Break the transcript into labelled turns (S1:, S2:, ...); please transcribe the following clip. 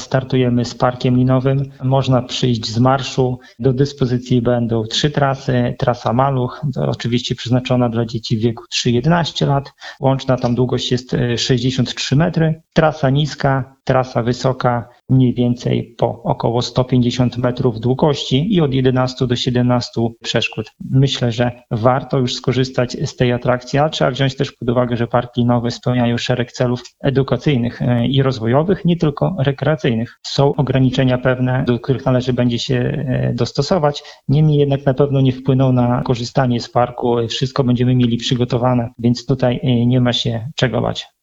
S1: startujemy z parkiem linowym. Można przyjść z marszu. Do dyspozycji będą 3 trasy. Trasa Maluch, to oczywiście przeznaczona dla dzieci w wieku 3-11 lat. Łączna tam długość jest 63 metry. Trasa niska, trasa wysoka, mniej więcej po około 150 metrów długości i od 11 do 17 przeszkód. Myślę, że warto już skorzystać z tej atrakcji, ale trzeba wziąć też pod uwagę, że parki linowe spełniają szereg celów edukacyjnych i rozwojowych, nie tylko rekreacyjnych. Są ograniczenia pewne, do których należy będzie się dostosować, niemniej jednak na pewno nie wpłyną na korzystanie z parku. Wszystko będziemy mieli przygotowane, więc tutaj nie ma się czego bać.